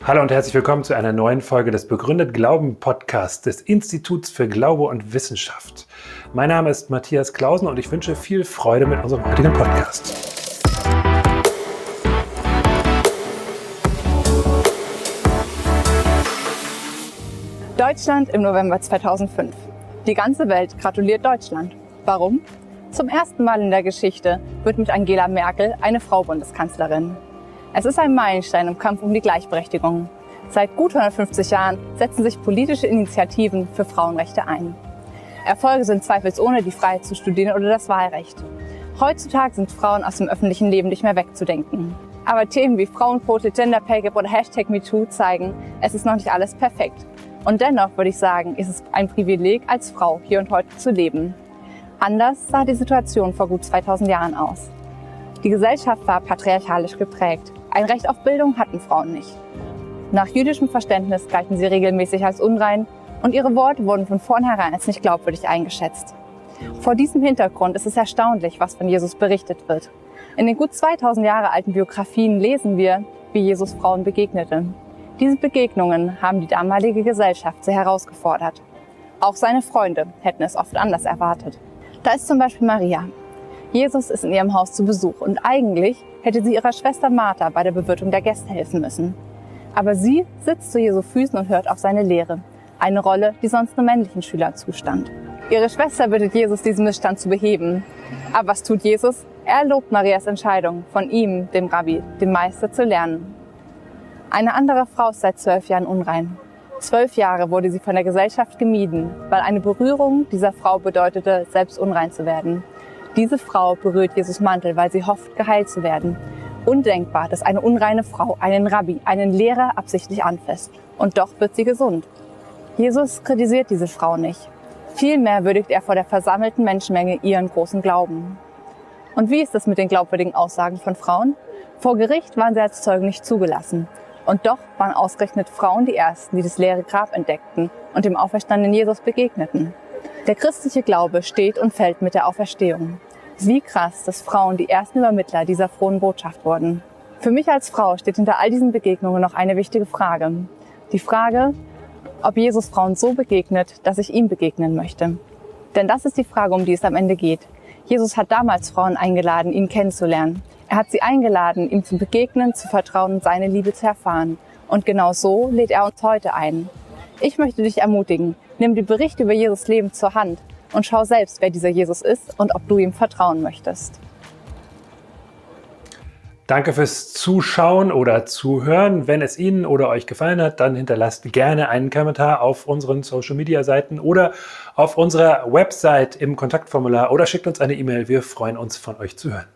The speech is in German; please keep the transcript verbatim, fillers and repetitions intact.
Hallo und herzlich willkommen zu einer neuen Folge des Begründet Glauben Podcasts des Instituts für Glaube und Wissenschaft. Mein Name ist Matthias Clausen und ich wünsche viel Freude mit unserem heutigen Podcast. Deutschland im November zweitausendfünf. Die ganze Welt gratuliert Deutschland. Warum? Zum ersten Mal in der Geschichte wird mit Angela Merkel eine Frau Bundeskanzlerin. Es ist ein Meilenstein im Kampf um die Gleichberechtigung. Seit gut hundertfünfzig Jahren setzen sich politische Initiativen für Frauenrechte ein. Erfolge sind zweifelsohne die Freiheit zu studieren oder das Wahlrecht. Heutzutage sind Frauen aus dem öffentlichen Leben nicht mehr wegzudenken. Aber Themen wie Frauenquote, Gender Pay Gap oder Hashtag MeToo zeigen, es ist noch nicht alles perfekt. Und dennoch würde ich sagen, ist es ein Privileg, als Frau hier und heute zu leben. Anders sah die Situation vor gut zweitausend Jahren aus. Die Gesellschaft war patriarchalisch geprägt. Ein Recht auf Bildung hatten Frauen nicht. Nach jüdischem Verständnis galten sie regelmäßig als unrein und ihre Worte wurden von vornherein als nicht glaubwürdig eingeschätzt. Vor diesem Hintergrund ist es erstaunlich, was von Jesus berichtet wird. In den gut zweitausend Jahre alten Biografien lesen wir, wie Jesus Frauen begegnete. Diese Begegnungen haben die damalige Gesellschaft sehr herausgefordert. Auch seine Freunde hätten es oft anders erwartet. Da ist zum Beispiel Maria. Jesus ist in ihrem Haus zu Besuch und eigentlich hätte sie ihrer Schwester Martha bei der Bewirtung der Gäste helfen müssen. Aber sie sitzt zu Jesu Füßen und hört auf seine Lehre. Eine Rolle, die sonst nur männlichen Schülern zustand. Ihre Schwester bittet Jesus, diesen Missstand zu beheben. Aber was tut Jesus? Er lobt Marias Entscheidung, von ihm, dem Rabbi, dem Meister, zu lernen. Eine andere Frau ist seit zwölf Jahren unrein. Zwölf Jahre wurde sie von der Gesellschaft gemieden, weil eine Berührung dieser Frau bedeutete, selbst unrein zu werden. Diese Frau berührt Jesus Mantel, weil sie hofft, geheilt zu werden. Undenkbar, dass eine unreine Frau einen Rabbi, einen Lehrer absichtlich anfasst. Und doch wird sie gesund. Jesus kritisiert diese Frau nicht. Vielmehr würdigt er vor der versammelten Menschenmenge ihren großen Glauben. Und wie ist es mit den glaubwürdigen Aussagen von Frauen? Vor Gericht waren sie als Zeugen nicht zugelassen. Und doch waren ausgerechnet Frauen die Ersten, die das leere Grab entdeckten und dem auferstandenen Jesus begegneten. Der christliche Glaube steht und fällt mit der Auferstehung. Wie krass, dass Frauen die ersten Übermittler dieser frohen Botschaft wurden. Für mich als Frau steht hinter all diesen Begegnungen noch eine wichtige Frage. Die Frage, ob Jesus Frauen so begegnet, dass ich ihm begegnen möchte. Denn das ist die Frage, um die es am Ende geht. Jesus hat damals Frauen eingeladen, ihn kennenzulernen. Er hat sie eingeladen, ihm zu begegnen, zu vertrauen und seine Liebe zu erfahren. Und genau so lädt er uns heute ein. Ich möchte dich ermutigen, nimm die Berichte über Jesus Leben zur Hand und schau selbst, wer dieser Jesus ist und ob du ihm vertrauen möchtest. Danke fürs Zuschauen oder Zuhören. Wenn es Ihnen oder euch gefallen hat, dann hinterlasst gerne einen Kommentar auf unseren Social-Media-Seiten oder auf unserer Website im Kontaktformular oder schickt uns eine E-Mail. Wir freuen uns, von euch zu hören.